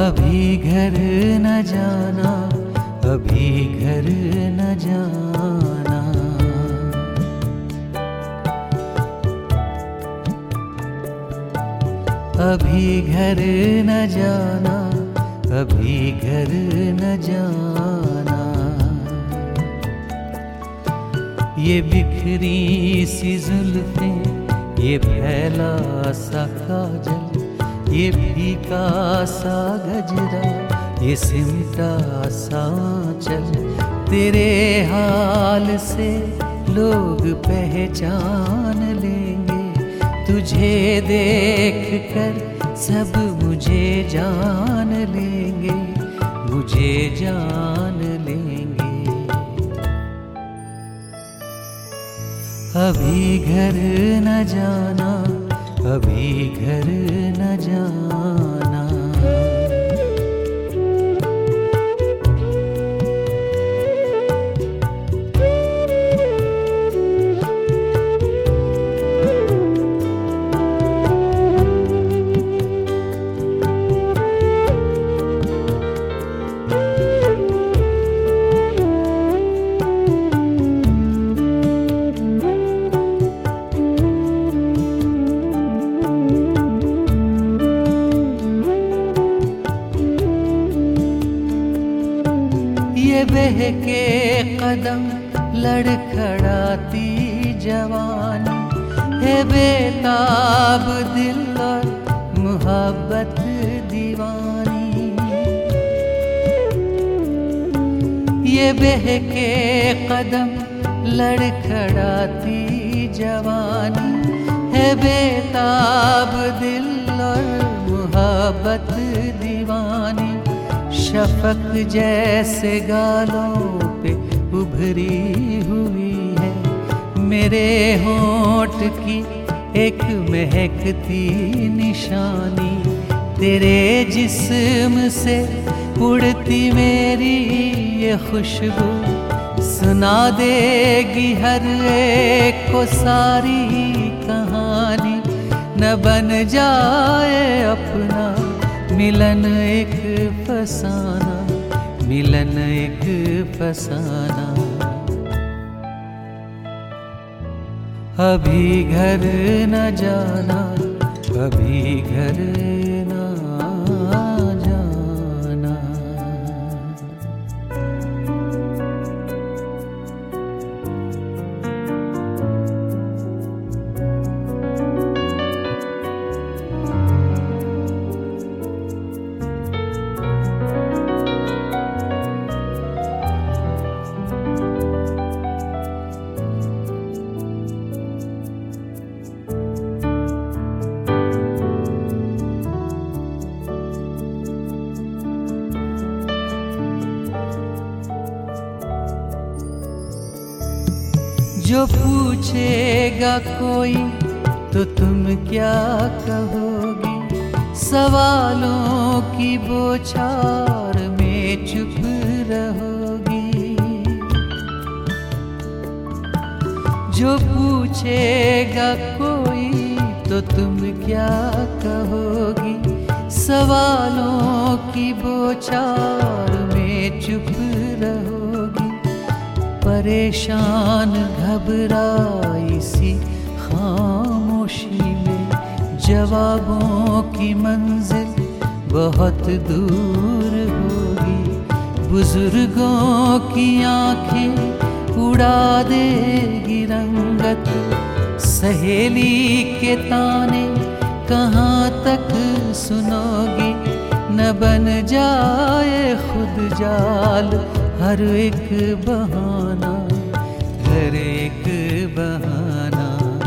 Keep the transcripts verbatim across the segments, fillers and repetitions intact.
अभी घर न जाना, अभी घर न जाना। अभी घर न जाना, अभी घर न जाना। ये बिखरी सी जुल्फें, ये फैला सा काजल, ये फीका सा गजरा, ये सिमटा सा आंचल, तेरे हाल से लोग पहचान लेंगे। तुझे देख कर सब मुझे जान लेंगे, मुझे जान लेंगे। अभी घर न जाना, अभी घर न जाना। ये बहके कदम लड़खड़ाती जवानी है, बेताब दिल और मुहब्बत दीवानी। ये बहके कदम लड़खड़ाती जवानी है, बेताब दिल और मुहब्बत दीवानी। शफक जैसे गालों पे उभरी हुई है मेरे होंठ की एक महकती निशानी। तेरे जिस्म से उड़ती मेरी ये खुशबू सुना देगी हर एक को सारी कहानी। न बन जाए अपना मिलन एक फसाना, मिलन एक फसाना। अभी घर न जाना, अभी घर न जाना। जो पूछेगा कोई तो तुम क्या कहोगी, सवालों की बौछार में चुप रहोगी। जो पूछेगा कोई तो तुम क्या कहोगी, सवालों की बौछार में चुप रहोगी। परेशान घबराई सी खामोशी में जवाबों की मंजिल बहुत दूर होगी। बुजुर्गों की आंखें उड़ा देगी रंगत, सहेली के ताने कहाँ तक सुनोगी। न बन जाए खुद जाल हर एक बहाना, हर एक बहाना।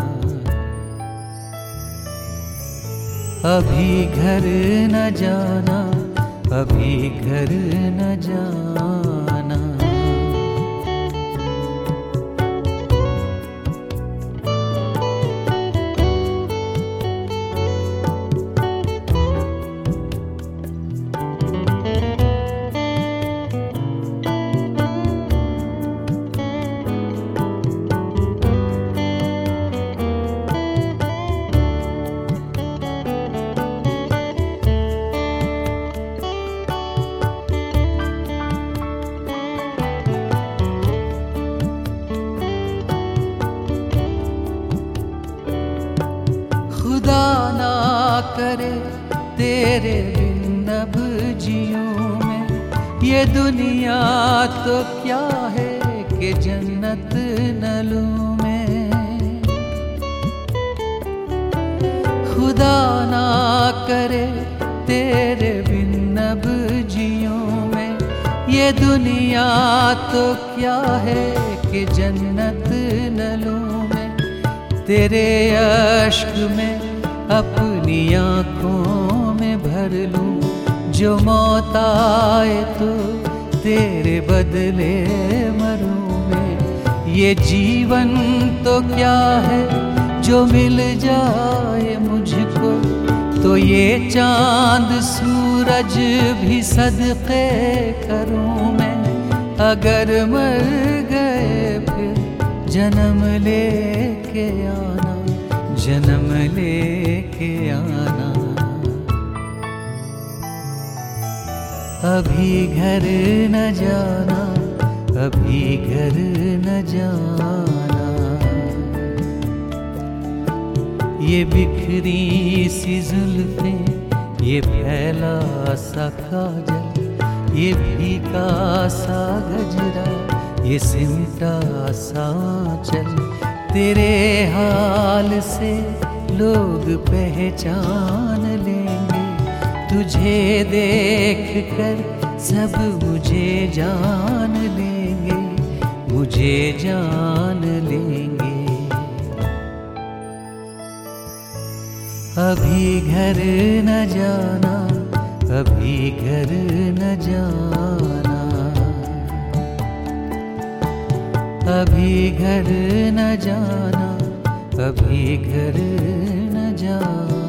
अभी घर न जाना, अभी घर न जाना। खुदा ना करे तेरे बिन अब जियूं मैं, ये दुनिया तो क्या है कि जन्नत न लूं मैं। खुदा ना करे तेरे बिन अब जियूं मैं, ये दुनिया तो क्या है कि जन्नत न लूं मैं। तेरे अश्क में अपनी आँखों में भर लूं, जो मौत आए तो तेरे बदले मरूं मैं। ये जीवन तो क्या है जो मिल जाए मुझको, तो ये चांद सूरज भी सदके करूं मैं। अगर मर गए फिर जन्म लेके आना, जन्म लेके आना। अभी घर न जाना, अभी घर न जाना। ये बिखरी सी जुल्फें, ये फैला सा काजल, ये फीका सा गजरा, ये सिमटा सा चल, तेरे हाल से लोग पहचान लेंगे। तुझे देख कर सब मुझे जान लेंगे, मुझे जान लेंगे। अभी घर न जाना, अभी घर न जाना। अभी घर न जाना, अभी घर न जाना।